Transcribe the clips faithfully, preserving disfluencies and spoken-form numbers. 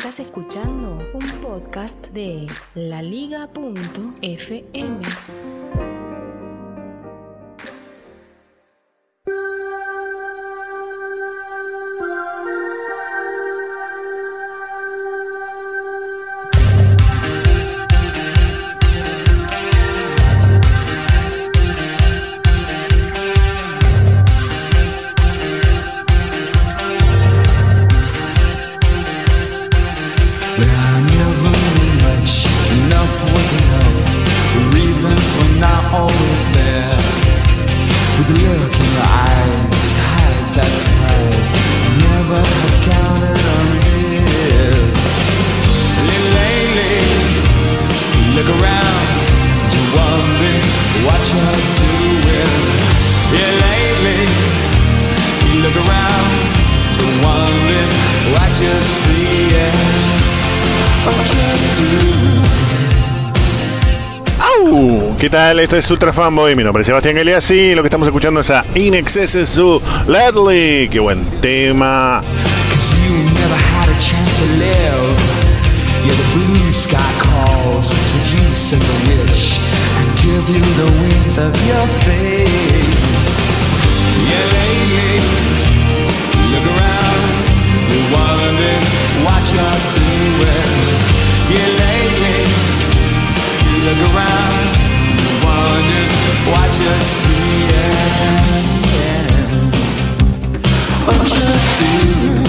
Estás escuchando un podcast de la liga punto efe eme. ¿Qué tal? Esto es Ultra Fanboy, mi nombre es Sebastián Galeazzi y lo que estamos escuchando es a In Excess su Lately. ¡Qué buen tema! Look around, you wonder what you're seeing. What you do?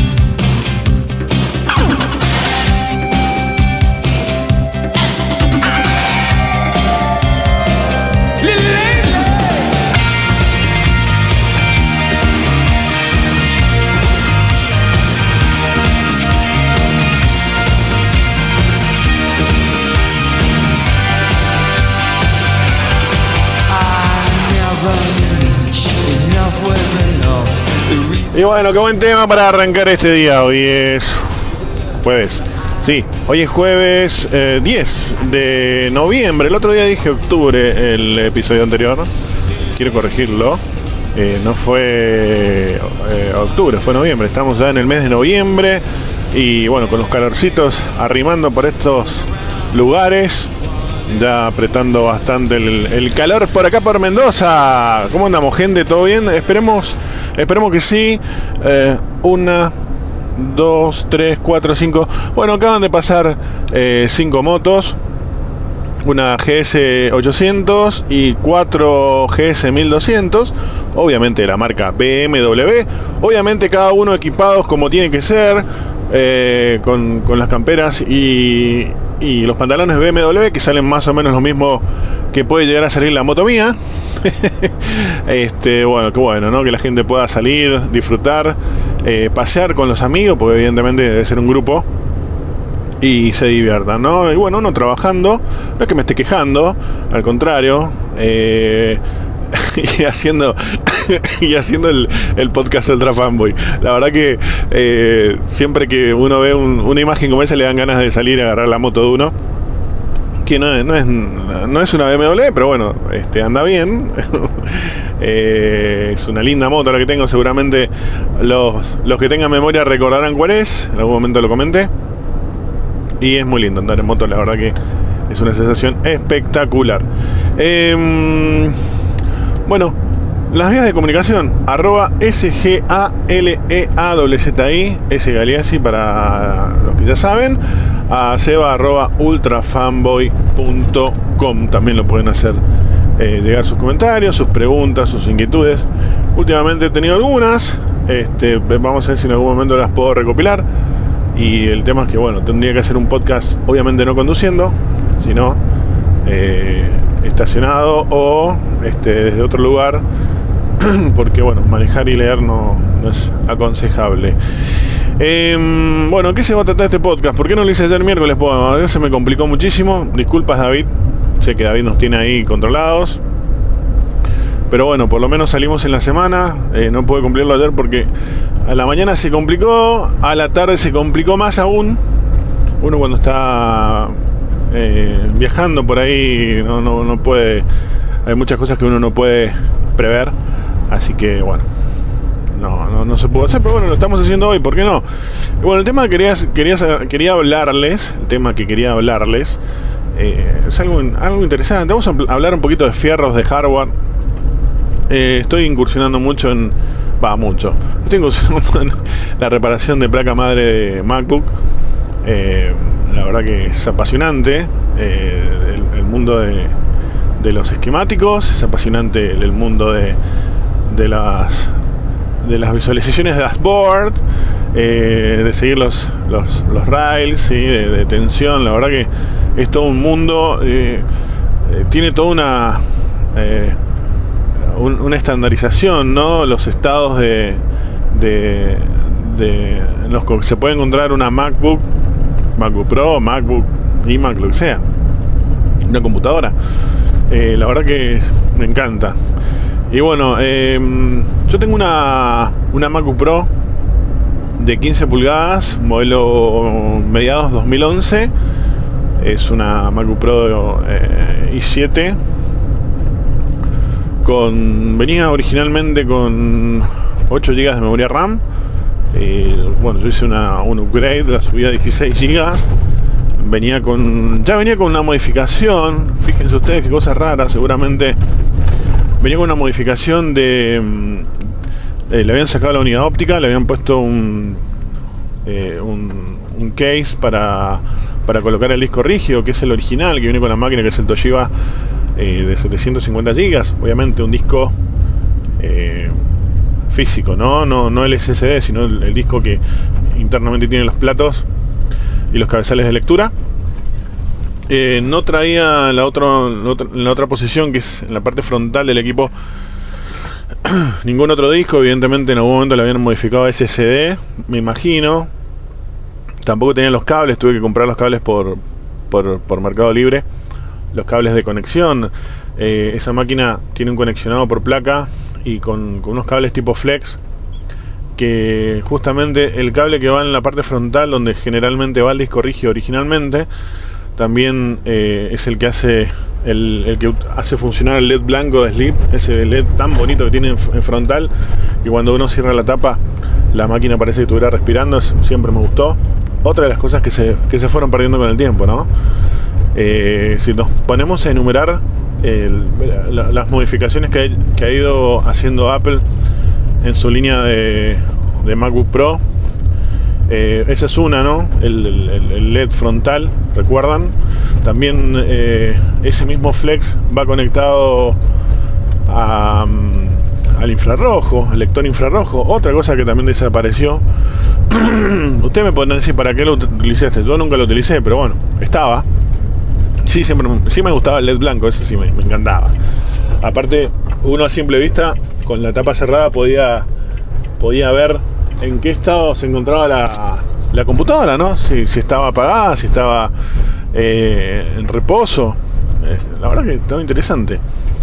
Y bueno, qué buen tema para arrancar este día. Hoy es jueves. Sí, hoy es jueves eh, diez de noviembre. El otro día dije octubre, el episodio anterior. Quiero corregirlo. Eh, no fue eh, octubre, fue noviembre. Estamos ya en el mes de noviembre. Y bueno, con los calorcitos arrimando por estos lugares. Ya apretando bastante el, el calor por acá por Mendoza. ¿Cómo andamos, gente? ¿Todo bien? Esperemos, esperemos que sí. Eh, una, dos, tres, cuatro, cinco. Bueno, acaban de pasar eh, cinco motos. Una G S ochocientos y cuatro G S mil doscientos. Obviamente de la marca B M W. Obviamente cada uno equipados como tiene que ser. Eh, con, con las camperas y... y los pantalones B M W, que salen más o menos lo mismo que puede llegar a salir la moto mía. este, bueno, qué bueno, ¿no? Que la gente pueda salir, disfrutar, eh, pasear con los amigos, porque evidentemente debe ser un grupo, y se diviertan, ¿no? Y bueno, uno trabajando, no es que me esté quejando, al contrario, eh, y haciendo y haciendo el, el podcast Ultra Fanboy. La verdad que eh, siempre que uno ve un, una imagen como esa le dan ganas de salir a agarrar la moto de uno, que no es, no es, no es una B M W, pero bueno, este, anda bien. eh, es una linda moto la que tengo. Seguramente los, los que tengan memoria recordarán cuál es. En algún momento lo comenté. Y es muy lindo andar en moto, la verdad que es una sensación espectacular. eh, Bueno, las vías de comunicación, arroba S G A L E A Z Z I, S Galeazzi para los que ya saben, a seba arroba ultrafanboy punto com. También lo pueden hacer eh, llegar sus comentarios, sus preguntas, sus inquietudes. Últimamente he tenido algunas, este, vamos a ver si en algún momento las puedo recopilar. Y el tema es que, bueno, tendría que hacer un podcast, obviamente no conduciendo, sino eh, estacionado o este, desde otro lugar, porque bueno, manejar y leer no, no es aconsejable. Eh, bueno, ¿qué se va a tratar este podcast? ¿Por qué no lo hice ayer miércoles? Bueno, a veces se me complicó muchísimo. Disculpas, David. Sé que David nos tiene ahí controlados. Pero bueno, por lo menos salimos en la semana. Eh, no pude cumplirlo ayer porque a la mañana se complicó, a la tarde se complicó más aún. Uno cuando está eh, viajando por ahí no, no, no puede. Hay muchas cosas que uno no puede prever. Así que bueno, no, no, no, no se pudo hacer, pero bueno, lo estamos haciendo hoy, ¿por qué no? Y bueno, el tema que quería, quería, quería hablarles, el tema que quería hablarles, eh, es algo, algo interesante. Vamos a hablar un poquito de fierros de hardware. Eh, estoy incursionando mucho en... Va, mucho. Estoy incursionando en la reparación de placa madre de MacBook. Eh, la verdad que es apasionante eh, el, el mundo de, de los esquemáticos, es apasionante el, el mundo de, de las de las visualizaciones de dashboard, eh, de seguir los, los, los rails, ¿sí? de, de tensión. La verdad que es todo un mundo, eh, eh, tiene toda una eh, un, una estandarización, ¿no? Los estados de, de, de en los que se puede encontrar una MacBook, MacBook Pro, MacBook, iMac, lo que sea, una computadora. Eh, la verdad que me encanta. Y bueno, eh, yo tengo una, una MacBook Pro de quince pulgadas, modelo mediados dos mil once. Es una MacBook Pro eh, i siete. Con, venía originalmente con ocho gigas de memoria RAM. Eh, bueno, yo hice una, un upgrade, la subí a dieciséis gigas. Venía con, ya venía con una modificación. Fíjense ustedes qué cosa rara, seguramente. Venía con una modificación de... Eh, le habían sacado la unidad óptica, le habían puesto un, eh, un, un case para, para colocar el disco rígido, que es el original, que viene con la máquina, que es el Toshiba eh, de setecientos cincuenta gigas. Obviamente un disco eh, físico, ¿no? No, no el S S D, sino el, el disco que internamente tiene los platos y los cabezales de lectura. Eh, no traía la, otro, la, otra, la otra posición, que es en la parte frontal del equipo, ningún otro disco. Evidentemente en algún momento le habían modificado a S S D, me imagino. Tampoco tenía los cables, tuve que comprar los cables por, por, por Mercado Libre, los cables de conexión. Eh, esa máquina tiene un conexionado por placa y con, con unos cables tipo flex, que justamente el cable que va en la parte frontal, donde generalmente va el disco rígido originalmente, también eh, es el que hace el, el que hace funcionar el L E D blanco de Sleep, ese L E D tan bonito que tiene en, en frontal, que cuando uno cierra la tapa la máquina parece que estuviera respirando. Es, siempre me gustó. Otra de las cosas que se, que se fueron perdiendo con el tiempo, ¿no? Eh, si nos ponemos a enumerar el, la, las modificaciones que, hay, que ha ido haciendo Apple en su línea de, de MacBook Pro, Eh, esa es una, ¿no? El, el, el L E D frontal, ¿recuerdan? También eh, ese mismo flex va conectado a, um, al infrarrojo, al lector infrarrojo. Otra cosa que también desapareció. Ustedes me podrán decir, ¿para qué lo utilizaste? Yo nunca lo utilicé, pero bueno, estaba. Sí, siempre sí me gustaba el L E D blanco, ese sí me, me encantaba. Aparte, uno a simple vista, con la tapa cerrada, podía, podía ver en qué estado se encontraba la, la computadora, ¿no? Si, si estaba apagada, si estaba eh, en reposo. Eh, la verdad que estaba interesante.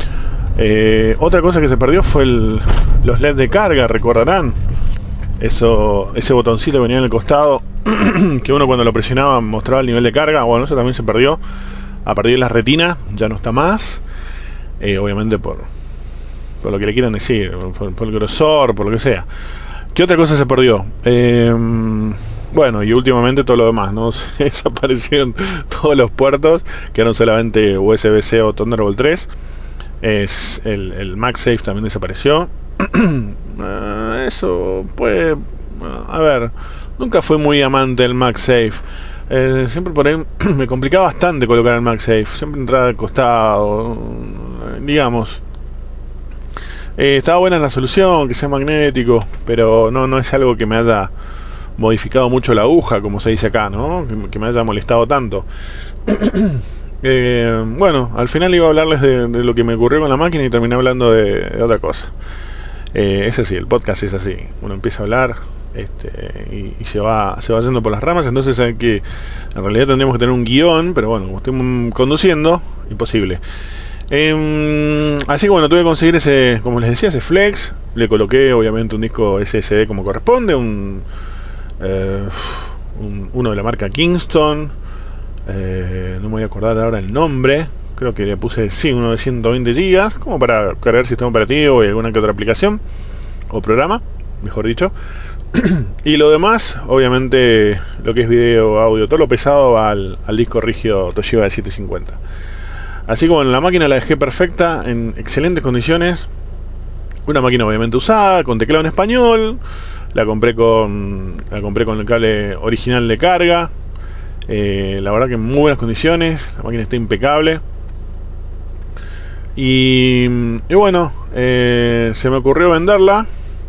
Eh, otra cosa que se perdió fue el, los L E D de carga, recordarán. Eso, ese botoncito que venía en el costado, que uno cuando lo presionaba mostraba el nivel de carga. Bueno, eso también se perdió. A partir de la retina ya no está más. Eh, obviamente por, por lo que le quieran decir, por, por el grosor, por lo que sea. ¿Qué otra cosa se perdió? Eh, bueno, y últimamente todo lo demás, ¿no? Se desaparecieron todos los puertos, quedaron solamente U S B C o Thunderbolt tres. Es el, el MagSafe también desapareció. uh, eso puede... A ver, nunca fui muy amante del MagSafe. Eh, siempre por ahí me complicaba bastante colocar el MagSafe. Siempre entraba al costado, digamos. Eh, estaba buena la solución, que sea magnético, pero no, no es algo que me haya modificado mucho la aguja, como se dice acá, ¿no? Que, que me haya molestado tanto. eh, bueno, al final iba a hablarles de, de lo que me ocurrió con la máquina y terminé hablando de, de otra cosa. Eh, es así, el podcast es así. Uno empieza a hablar este, y, y se va se va yendo por las ramas, entonces hay que, en realidad tendríamos que tener un guión, pero bueno, como estoy conduciendo, imposible. Eh, así que bueno, tuve que conseguir ese, como les decía, ese flex. Le coloqué obviamente un disco S S D como corresponde, un, eh, un uno de la marca Kingston. Eh, no me voy a acordar ahora el nombre. Creo que le puse, sí, uno de ciento veinte gigas, como para cargar sistema operativo y alguna que otra aplicación o programa. mejor dicho. Y lo demás, obviamente, lo que es video, audio, todo lo pesado va al, al disco rígido Toshiba de setecientos cincuenta. Así como en la máquina la dejé perfecta, en excelentes condiciones. Una máquina obviamente usada, con teclado en español. La compré con, la compré con el cable original de carga. Eh, la verdad que en muy buenas condiciones. La máquina está impecable. Y, y bueno, eh, se me ocurrió venderla.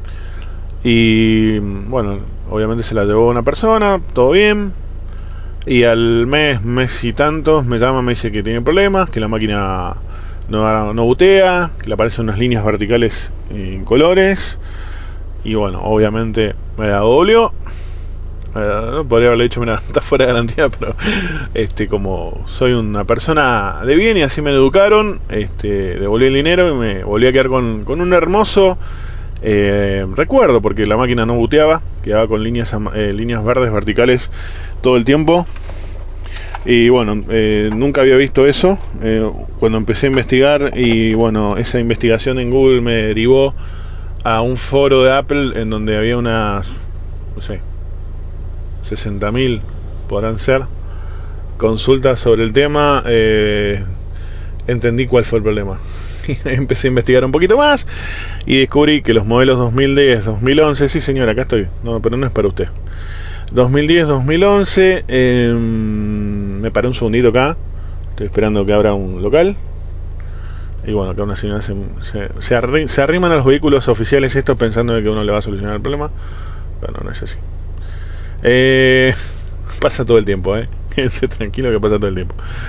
Y bueno, obviamente se la llevó una persona, todo bien. Y al mes, mes y tantos, me llama, me dice que tiene problemas, que la máquina no, no butea, que le aparecen unas líneas verticales en colores. Y bueno, obviamente me la devolvió. Eh, podría haberle dicho, mira, está fuera de garantía, pero este, como soy una persona de bien y así me educaron, este, devolví el dinero y me volví a quedar con, con un hermoso Eh, recuerdo, porque la máquina no buteaba, quedaba con líneas, eh, líneas verdes verticales todo el tiempo. Y bueno, eh, nunca había visto eso eh, cuando empecé a investigar. Y bueno, esa investigación en Google me derivó a un foro de Apple en donde había unas, no sé, sesenta mil podrán ser consultas sobre el tema. eh, Entendí cuál fue el problema. Empecé a investigar un poquito más y descubrí que los modelos dos mil diez, dos mil once, sí señora, acá estoy, no, pero no es para usted. dos mil diez, dos mil once, eh, me paré un segundito acá, estoy esperando que abra un local. Y bueno, acá una señora se, se, se, arri, se arriman a los vehículos oficiales estos pensando que uno le va a solucionar el problema, pero no, no es así. Eh, pasa todo el tiempo, eh. Quédense tranquilo que pasa todo el tiempo.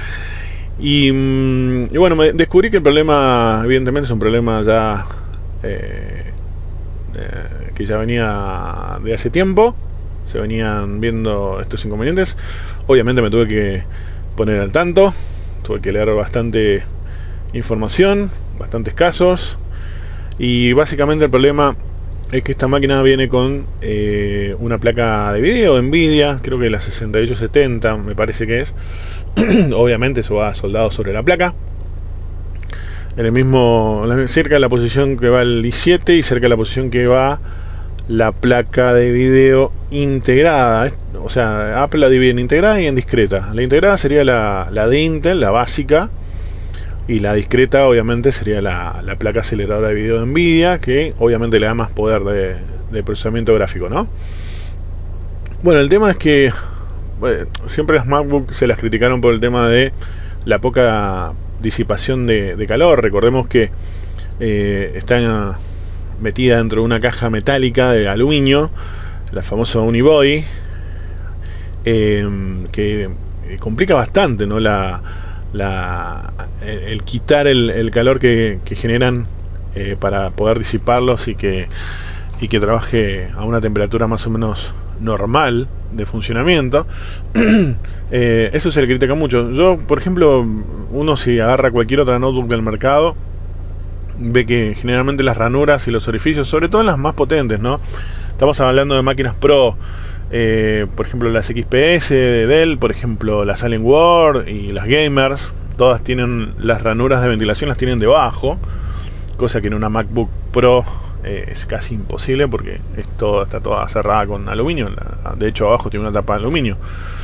Y, y bueno, me descubrí que el problema, evidentemente, es un problema ya eh, eh, que ya venía de hace tiempo. Se venían viendo estos inconvenientes. Obviamente me tuve que poner al tanto. Tuve que leer bastante información, bastantes casos. Y básicamente el problema es que esta máquina viene con eh, una placa de video Nvidia, creo que la sesenta y ocho setenta me parece que es. Obviamente eso va soldado sobre la placa, en el mismo, cerca de la posición que va el i siete y cerca de la posición que va la placa de video integrada. O sea, Apple la divide en integrada y en discreta. La integrada sería la, la de Intel, la básica, y la discreta obviamente sería la, la placa aceleradora de video de Nvidia, que obviamente le da más poder de, de procesamiento gráfico, ¿no? Bueno, el tema es que bueno, siempre las MacBook se las criticaron por el tema de la poca disipación de, de calor. Recordemos que eh, está metida dentro de una caja metálica de aluminio, la famosa Unibody, eh, que complica bastante, ¿no? La, la, el, el quitar el, el calor que, que generan eh, para poder disiparlos y que, y que trabaje a una temperatura más o menos normal de funcionamiento. eh, eso se le critica mucho. Yo, por ejemplo, uno si agarra cualquier otra notebook del mercado, ve que generalmente las ranuras y los orificios, sobre todo en las más potentes, ¿no? Estamos hablando de máquinas Pro, eh, por ejemplo las X P S de Dell, por ejemplo las Alienware y las Gamers, todas tienen las ranuras de ventilación, las tienen debajo, cosa que en una MacBook Pro eh, es casi imposible porque esto está toda cerrada con aluminio. De hecho abajo tiene una tapa de aluminio.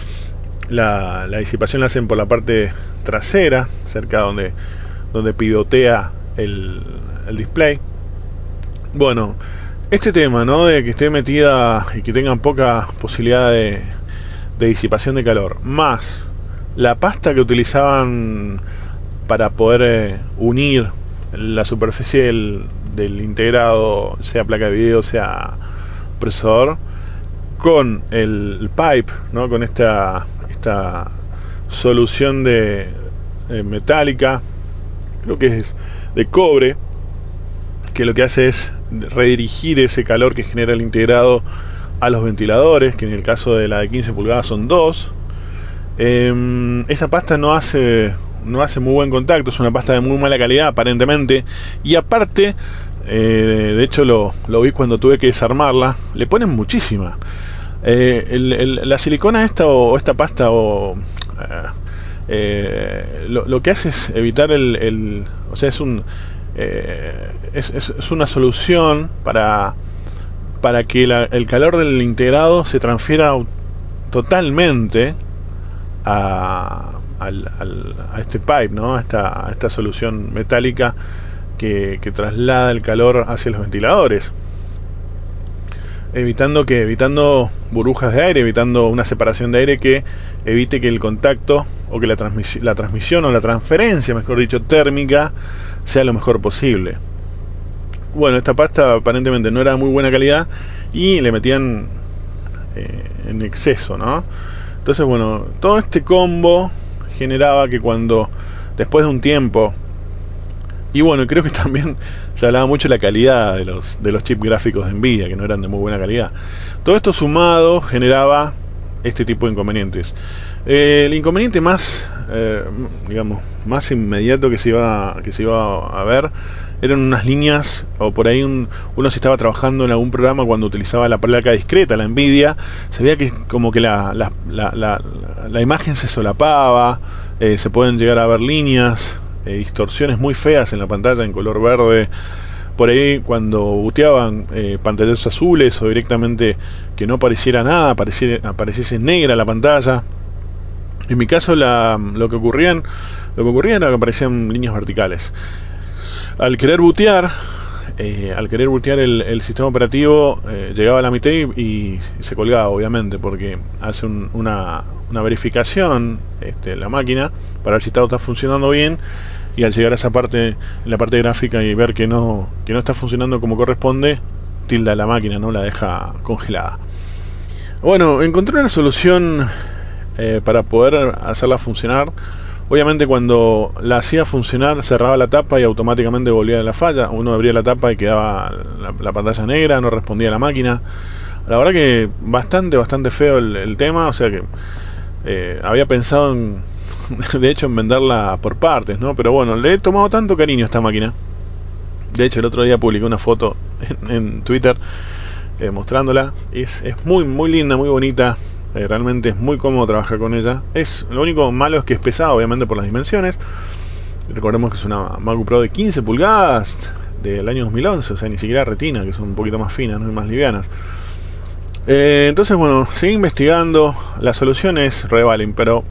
La, la disipación la hacen por la parte trasera, cerca donde, donde pivotea el, el display. Bueno, este tema, ¿no? De que esté metida y que tengan poca posibilidad de, de disipación de calor, más la pasta que utilizaban para poder eh, unir la superficie del, del integrado, sea placa de video, sea procesador, con el, el pipe, ¿no? Con esta, esta solución de, de metálica, creo que es de cobre, que lo que hace es redirigir ese calor que genera el integrado a los ventiladores, que en el caso de la de quince pulgadas son dos. Eh, esa pasta no hace no hace muy buen contacto, es una pasta de muy mala calidad aparentemente, y aparte eh, de hecho lo, lo vi cuando tuve que desarmarla, le ponen muchísima. Eh, el, el, la silicona esta o, o esta pasta o eh, eh, lo, lo que hace es evitar el, el o sea es un Eh, es, es, es una solución para para que la, el calor del integrado se transfiera totalmente a, al, al, a este pipe, ¿no? a, esta, a esta solución metálica que, que traslada el calor hacia los ventiladores, evitando que evitando burbujas de aire, evitando una separación de aire que evite que el contacto o que la, transmis la transmisión o la transferencia, mejor dicho, térmica sea lo mejor posible. Bueno, esta pasta aparentemente no era de muy buena calidad y le metían eh, en exceso, ¿no? Entonces, bueno, todo este combo generaba que cuando, después de un tiempo, y bueno, creo que también se hablaba mucho de la calidad de los, de los chips gráficos de Nvidia, que no eran de muy buena calidad. Todo esto sumado generaba este tipo de inconvenientes. Eh, el inconveniente más, eh, digamos, más inmediato que se iba, que se iba a ver eran unas líneas, o por ahí un, uno se estaba trabajando en algún programa cuando utilizaba la placa discreta, la Nvidia, se veía que como que la, la, la, la, la imagen se solapaba, eh, se pueden llegar a ver líneas, eh, distorsiones muy feas en la pantalla en color verde. Por ahí cuando booteaban eh, pantallazos azules o directamente que no apareciera nada, apareciera, apareciese negra la pantalla. En mi caso la, lo que ocurrían, lo que ocurría era que aparecían líneas verticales. Al querer bootear, eh, al querer bootear el, el sistema operativo, eh, llegaba a la mitad y, y se colgaba, obviamente, porque hace un, una, una verificación este, la máquina para ver si todo está funcionando bien, y al llegar a esa parte, en la parte gráfica, y ver que no, que no está funcionando como corresponde, tilda la máquina, no la deja congelada. Bueno, encontré una solución eh, para poder hacerla funcionar. Obviamente cuando la hacía funcionar cerraba la tapa y automáticamente volvía a la falla. Uno abría la tapa y quedaba la, la pantalla negra, no respondía a la máquina. La verdad que bastante, bastante feo el, el tema. O sea que eh, había pensado en, de hecho, en venderla por partes, ¿no? Pero bueno, le he tomado tanto cariño a esta máquina. De hecho, el otro día publiqué una foto en, en Twitter eh, mostrándola. Es, es muy, muy linda, muy bonita. Eh, realmente es muy cómodo trabajar con ella. Es, lo único malo es que es pesada, obviamente, por las dimensiones. Recordemos que es una MacBook Pro de quince pulgadas del año dos mil once, o sea, ni siquiera retina, que son un poquito más finas, ¿no? Y más livianas. Eh, entonces, bueno, seguí investigando. La solución es revaling, pero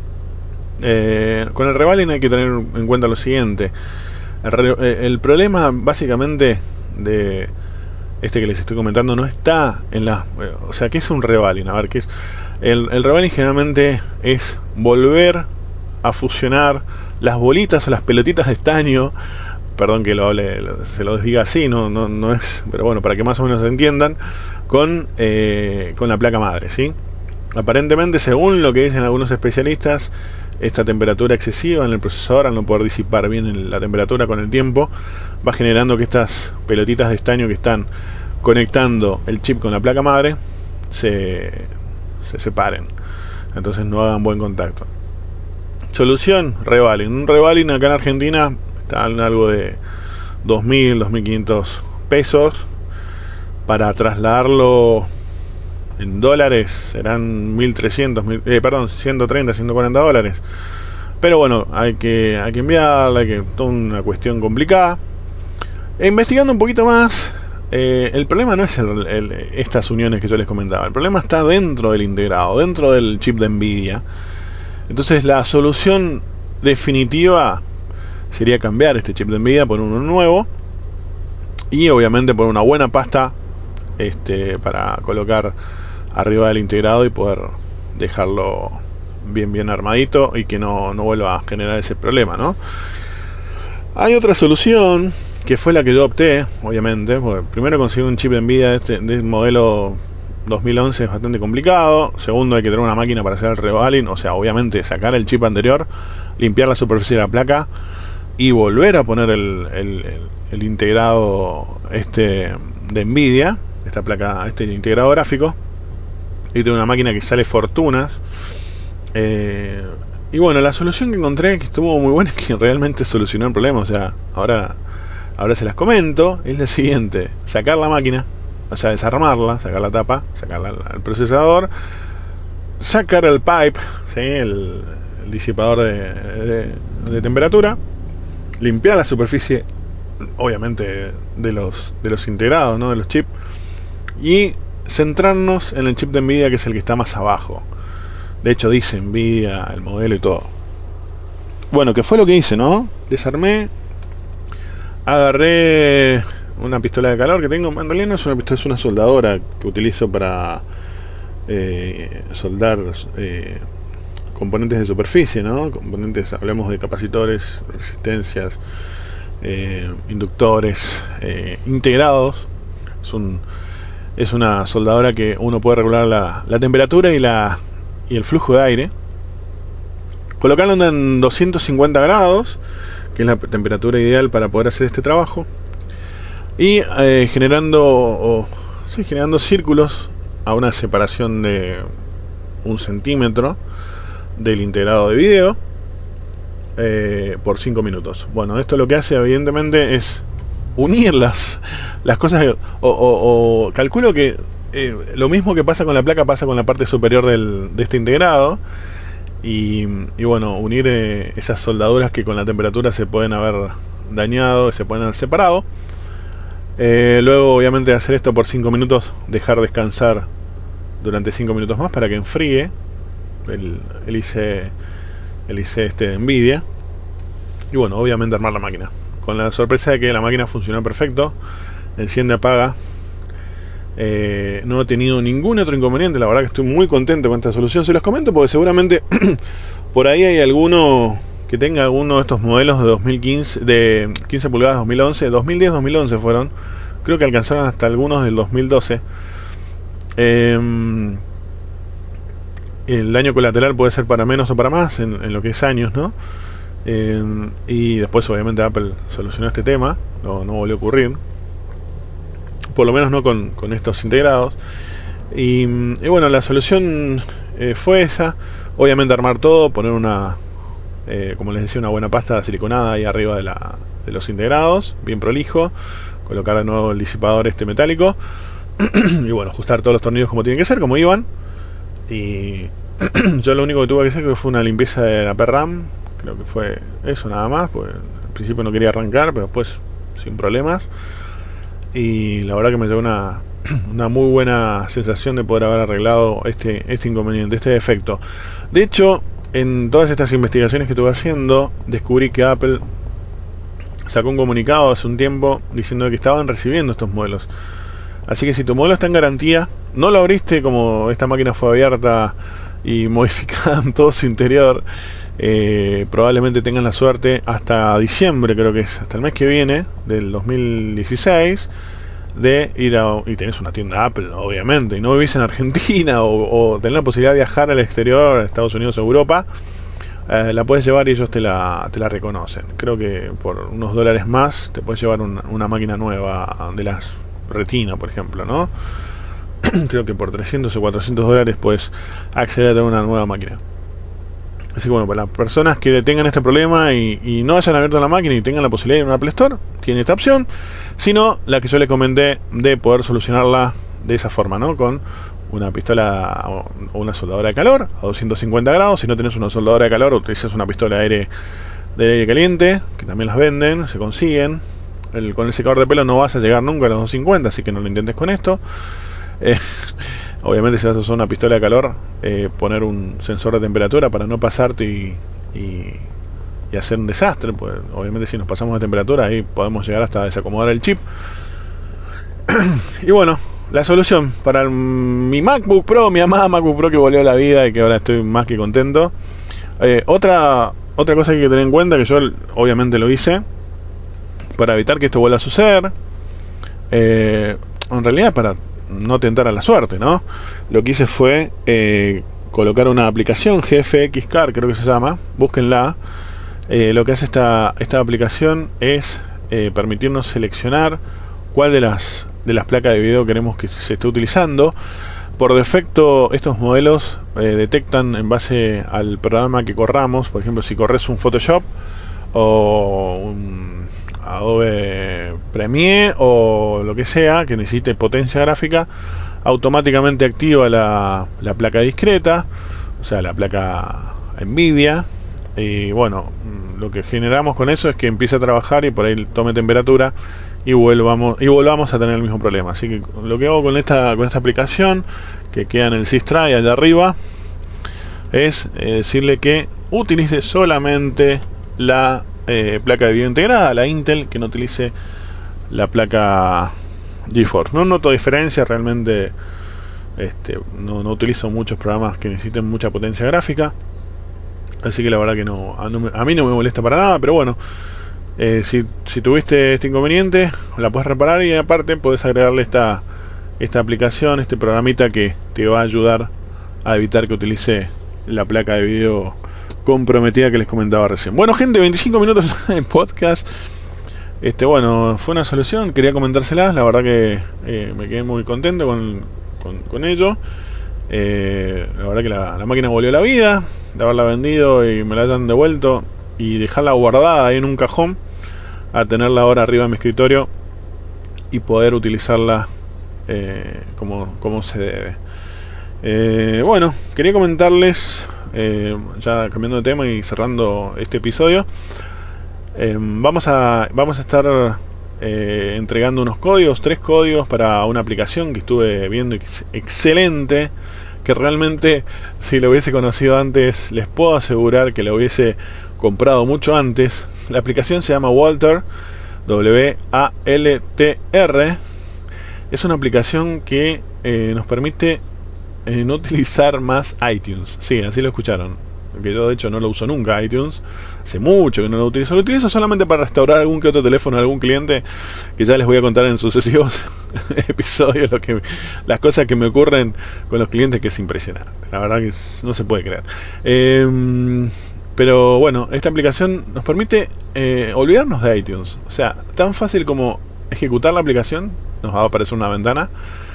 eh, con el revaling hay que tener en cuenta lo siguiente. El, re, eh, el problema, básicamente, de este que les estoy comentando no está en la... O sea, ¿qué es un revaling? A ver, ¿qué es? El, el revaling generalmente es volver a fusionar las bolitas o las pelotitas de estaño. Perdón que lo hable, se lo diga así, no, no, no es... Pero bueno, para que más o menos se entiendan, con, eh, con la placa madre, ¿sí? Aparentemente, según lo que dicen algunos especialistas, esta temperatura excesiva en el procesador, al no poder disipar bien la temperatura con el tiempo, va generando que estas pelotitas de estaño que están conectando el chip con la placa madre se, se separen, entonces no hagan buen contacto. Solución, revaling. Un revaling acá en Argentina está en algo de dos mil, dos mil quinientos pesos. Para trasladarlo en dólares serán mil trescientos, eh, perdón, ciento treinta, ciento cuarenta dólares. Pero bueno, hay que, hay que enviarla, hay que, toda una cuestión complicada. E investigando un poquito más, eh, el problema no es el, el, estas uniones que yo les comentaba. El problema está dentro del integrado, dentro del chip de Nvidia. Entonces la solución definitiva sería cambiar este chip de Nvidia por uno nuevo. Y obviamente por una buena pasta este, para colocar arriba del integrado y poder dejarlo bien bien armadito y que no, no vuelva a generar ese problema, ¿no? Hay otra solución que fue la que yo opté, obviamente, porque primero conseguir un chip de Nvidia de este, de este modelo dos mil once es bastante complicado. Segundo, hay que tener una máquina para hacer el revaling, o sea, obviamente sacar el chip anterior, limpiar la superficie de la placa y volver a poner el, el, el, el integrado este de Nvidia, esta placa, este integrado gráfico, y tener una máquina que sale fortunas. Eh, y bueno, la solución que encontré, que estuvo muy buena, es que realmente solucionó el problema. O sea, ahora, ahora se las comento. Es la siguiente: sacar la máquina, o sea, desarmarla, sacar la tapa, sacar la, el procesador, sacar el pipe, ¿sí? el, el disipador de, de, de temperatura, limpiar la superficie, obviamente, de los, de los integrados, ¿no? De los chips. y centrarnos en el chip de Nvidia, que es el que está más abajo. De hecho dice Nvidia, el modelo y todo. Bueno, ¿qué fue lo que hice, no? Desarmé, agarré una pistola de calor que tengo. En realidad no es una pistola, es una soldadora que utilizo para eh, soldar eh, componentes de superficie, ¿no? Componentes, hablemos de capacitores, resistencias, eh, inductores eh, integrados. Es un es una soldadora que uno puede regular la, la temperatura y la y el flujo de aire, colocando en doscientos cincuenta grados, que es la temperatura ideal para poder hacer este trabajo, y eh, generando o, sí, generando círculos a una separación de un centímetro del integrado de video eh, por cinco minutos. Bueno, esto lo que hace evidentemente es unir las, las cosas, o, o, o calculo que eh, lo mismo que pasa con la placa pasa con la parte superior del, de este integrado, y, y bueno, unir eh, esas soldaduras que con la temperatura se pueden haber dañado, se pueden haber separado. Eh, luego obviamente de hacer esto por cinco minutos, dejar descansar durante cinco minutos más para que enfríe el, el I C el I C este de Nvidia, y bueno, obviamente armar la máquina con la sorpresa de que la máquina funcionó perfecto, enciende, apaga. Eh, no he tenido ningún otro inconveniente. La verdad que estoy muy contento con esta solución. Se los comento porque seguramente por ahí hay alguno que tenga alguno de estos modelos de dos mil quince, de quince pulgadas dos mil once, dos mil diez, dos mil once fueron. Creo que alcanzaron hasta algunos del dos mil doce. Eh, el daño colateral puede ser para menos o para más en, en lo que es años, ¿no? Eh, y después obviamente Apple solucionó este tema, no, no volvió a ocurrir, por lo menos no con, con estos integrados. Y, y bueno, la solución eh, fue esa. Obviamente armar todo, poner una, eh, como les decía, una buena pasta siliconada ahí arriba de, la, de los integrados, bien prolijo. Colocar de nuevo el disipador este metálico. Y bueno, ajustar todos los tornillos como tienen que ser, como iban. Y yo lo único que tuve que hacer fue una limpieza de la P RAM. Creo que fue eso nada más, porque al principio no quería arrancar, pero después sin problemas. Y la verdad que me llevó una, una muy buena sensación de poder haber arreglado este, este inconveniente, este defecto. De hecho, en todas estas investigaciones que estuve haciendo, descubrí que Apple sacó un comunicado hace un tiempo diciendo que estaban recibiendo estos modelos. Así que si tu modelo está en garantía, no lo abriste, como esta máquina fue abierta y modificada en todo su interior, eh, probablemente tengan la suerte hasta diciembre, creo que es hasta el mes que viene del dos mil dieciséis, de ir a, y tenés una tienda Apple obviamente, y no vivís en Argentina o, o tenés la posibilidad de viajar al exterior, a Estados Unidos o Europa, eh, la puedes llevar y ellos te la, te la reconocen. Creo que por unos dólares más te puedes llevar una, una máquina nueva de las Retina, por ejemplo, ¿no? Creo que por trescientos o cuatrocientos dólares puedes acceder a tener una nueva máquina. Así que bueno, para las personas que tengan este problema y, y no hayan abierto la máquina y tengan la posibilidad de ir a una Apple Store, tienen esta opción. Sino la que yo les comenté de poder solucionarla de esa forma, ¿no? Con una pistola o una soldadora de calor a doscientos cincuenta grados. Si no tenés una soldadora de calor, utilizas una pistola de aire, de aire caliente, que también las venden, se consiguen. El, con el secador de pelo no vas a llegar nunca a los doscientos cincuenta, así que no lo intentes con esto. Eh, obviamente si vas a usar una pistola de calor, eh, poner un sensor de temperatura para no pasarte y, y, y hacer un desastre, pues obviamente si nos pasamos de temperatura ahí podemos llegar hasta desacomodar el chip. Y bueno, la solución para el, mi MacBook Pro, mi amada MacBook Pro que volvió a la vida y que ahora estoy más que contento. Eh, otra, otra cosa que hay que tener en cuenta, que yo obviamente lo hice para evitar que esto vuelva a suceder, eh, en realidad para no tentar a la suerte, ¿no? Lo que hice fue eh, colocar una aplicación, G F X Car creo que se llama, búsquenla. Eh, lo que hace esta, esta aplicación es eh, permitirnos seleccionar cuál de las, de las placas de video queremos que se esté utilizando. Por defecto estos modelos eh, detectan en base al programa que corramos. Por ejemplo, si corres un Photoshop o un Adobe Premiere o lo que sea que necesite potencia gráfica, automáticamente activa la, la placa discreta, o sea la placa Nvidia, y bueno, lo que generamos con eso es que empiece a trabajar y por ahí tome temperatura y volvamos, y volvamos a tener el mismo problema. Así que lo que hago con esta, con esta aplicación, que queda en el SysTry allá arriba, es eh, decirle que utilice solamente la eh, placa de video integrada, la Intel, que no utilice la placa GeForce. No noto diferencia realmente. Este, no, no utilizo muchos programas que necesiten mucha potencia gráfica, así que la verdad que no, a, no me, a mí no me molesta para nada. Pero bueno, eh, si, si tuviste este inconveniente, la puedes reparar, y aparte puedes agregarle esta, esta aplicación, este programita que te va a ayudar a evitar que utilice la placa de video comprometida que les comentaba recién. Bueno, gente, veinticinco minutos de podcast. Este, bueno, fue una solución, quería comentárselas. La verdad que eh, me quedé muy contento con Con, con ello. Eh, la verdad que la, la máquina volvió a la vida, de haberla vendido y me la hayan devuelto y dejarla guardada ahí en un cajón, a tenerla ahora arriba de mi escritorio y poder utilizarla eh, como, como se debe. Eh, bueno, quería comentarles, eh, ya cambiando de tema y cerrando este episodio, eh, vamos a vamos a estar Eh, entregando unos códigos, tres códigos para una aplicación que estuve viendo ex excelente, que realmente si lo hubiese conocido antes les puedo asegurar que lo hubiese comprado mucho antes. La aplicación se llama Walter, W A L T R. Es una aplicación que eh, nos permite eh, no utilizar más iTunes. Sí, así lo escucharon, que yo de hecho no lo uso nunca iTunes, hace mucho que no lo utilizo. Lo utilizo solamente para restaurar algún que otro teléfono de algún cliente, que ya les voy a contar en sucesivos episodios lo que, las cosas que me ocurren con los clientes, que es impresionante, la verdad que es, no se puede creer. Eh, pero bueno, esta aplicación nos permite eh, olvidarnos de iTunes. O sea, tan fácil como ejecutar la aplicación, nos va a aparecer una ventana,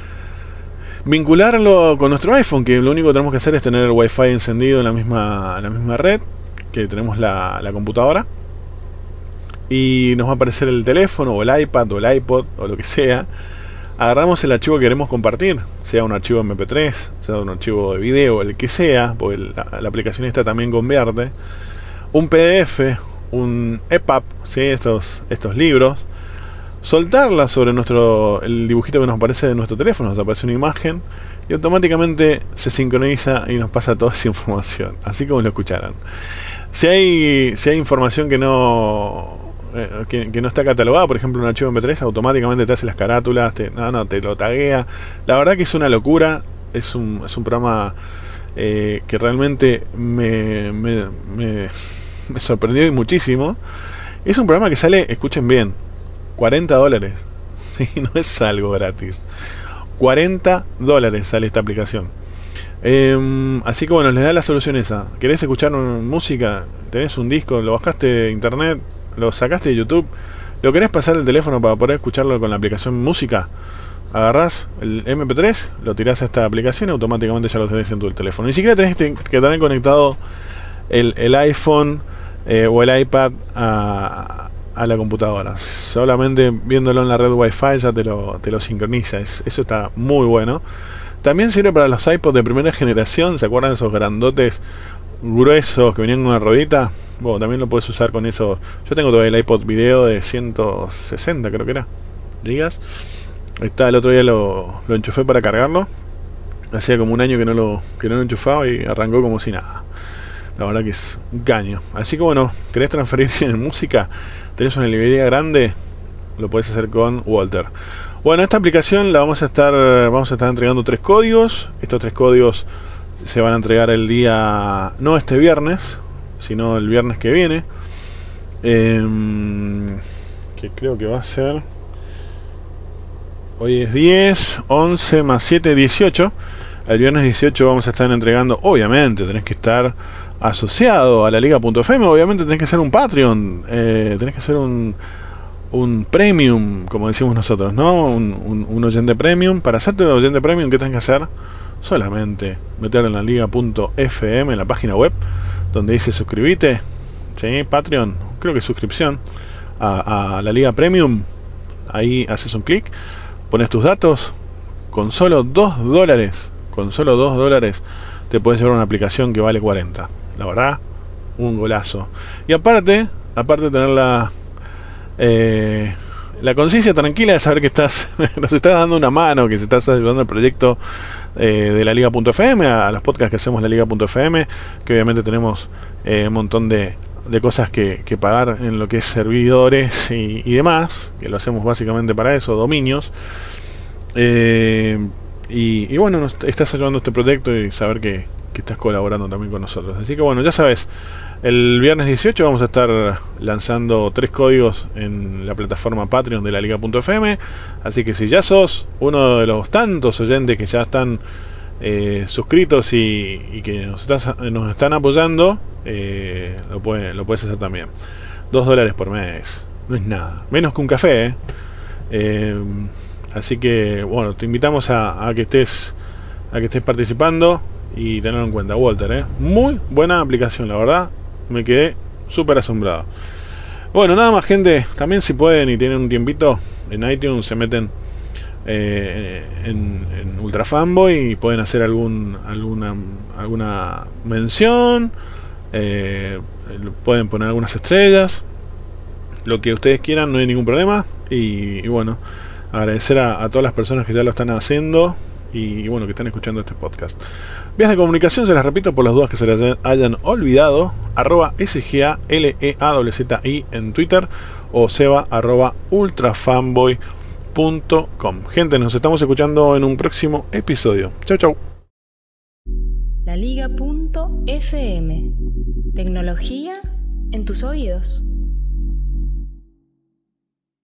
vincularlo con nuestro iPhone, que lo único que tenemos que hacer es tener el Wi-Fi encendido en la misma, en la misma red que tenemos la, la computadora, y nos va a aparecer el teléfono o el iPad o el iPod o lo que sea. Agarramos el archivo que queremos compartir, sea un archivo eme pe tres, sea un archivo de video, el que sea, porque la, la aplicación esta también convierte, un pe de efe, un E P U B, ¿sí? estos, estos libros, soltarla sobre nuestro el dibujito que nos aparece de nuestro teléfono, nos aparece una imagen y automáticamente se sincroniza y nos pasa toda esa información, así como lo escucharan. Si hay, si hay información que no eh, que, que no está catalogada, por ejemplo un archivo eme pe tres, automáticamente te hace las carátulas, te, no, no, te lo taguea. La verdad que es una locura, es un, es un programa eh, que realmente me, me, me, me sorprendió y muchísimo. Es un programa que sale, escuchen bien, cuarenta dólares. Sí, no es algo gratis. cuarenta dólares sale esta aplicación. Eh, así que bueno, les da la solución esa. ¿Querés escuchar música? Tenés un disco, lo bajaste de internet, lo sacaste de YouTube, lo querés pasar el teléfono para poder escucharlo con la aplicación música. Agarrás el eme pe tres, lo tirás a esta aplicación y automáticamente ya lo tenés en tu teléfono. Ni siquiera tenés que tener conectado el, el iPhone eh, o el iPad a, a la computadora. Solamente viéndolo en la red Wi-Fi ya te lo, te lo sincroniza. Es, eso está muy bueno. También sirve para los iPods de primera generación. ¿Se acuerdan de esos grandotes gruesos que venían con una rodita? Bueno, también lo puedes usar con eso. Yo tengo todavía el iPod video de ciento sesenta, creo que era, gigas. Está, el otro día lo, lo enchufé para cargarlo. Hacía como un año que no lo que no lo enchufaba y arrancó como si nada. La verdad que es un caño. Así que bueno, ¿querés transferir en música? ¿Tenés una librería grande? Lo puedes hacer con Walter. Bueno, esta aplicación la vamos a estar vamos a estar entregando tres códigos. Estos tres códigos se van a entregar el día, no este viernes, sino el viernes que viene, eh, que creo que va a ser, hoy es diez, once más siete, dieciocho. El viernes dieciocho vamos a estar entregando. Obviamente tenés que estar asociado a la liga punto efe eme, obviamente tenés que ser un Patreon, eh, tenés que ser un un premium, como decimos nosotros, ¿no? Un, un, un oyente premium. Para hacerte un oyente premium, ¿qué tenés que hacer? Solamente meter en la liga punto efe eme, en la página web, donde dice suscribite, ¿sí? Patreon, creo que suscripción a, a la liga premium. Ahí haces un clic, pones tus datos, con solo dos dólares, con solo dos dólares te puedes llevar una aplicación que vale cuarenta. La verdad, un golazo. Y aparte, aparte de tenerla Eh, la conciencia tranquila de saber que estás nos estás dando una mano, que se estás ayudando al proyecto eh, de la Liga punto F M, a, a los podcasts que hacemos la Liga punto F M, que obviamente tenemos eh, un montón de, de cosas que, que pagar en lo que es servidores y, y demás, que lo hacemos básicamente para eso, dominios. Eh, y, y bueno, nos estás ayudando a este proyecto y saber que, que estás colaborando también con nosotros. Así que bueno, ya sabes, el viernes dieciocho vamos a estar lanzando tres códigos en la plataforma Patreon de la Liga punto F M. Así que si ya sos uno de los tantos oyentes que ya están eh, suscritos y, y que nos, estás, nos están apoyando, eh, lo, puede, lo puedes hacer también. Dos dólares por mes, no es nada, menos que un café, ¿eh? Eh, así que bueno, te invitamos a, a que estés a que estés participando y tenerlo en cuenta, Walter, ¿eh? Muy buena aplicación, la verdad. Me quedé súper asombrado. Bueno, nada más, gente. También si pueden y tienen un tiempito, en iTunes se meten eh, en, en Ultra Fanboy y pueden hacer algún alguna alguna mención. Eh, pueden poner algunas estrellas. Lo que ustedes quieran, no hay ningún problema. Y, y bueno, agradecer a, a todas las personas que ya lo están haciendo y, y bueno, que están escuchando este podcast. Vías de comunicación, se las repito por las dudas que se les hayan olvidado: arroba S G A L E A Z Z I en Twitter o seba arroba ultrafanboy punto com. Gente, nos estamos escuchando en un próximo episodio. Chau, chau. La Liga punto F M. Tecnología en tus oídos.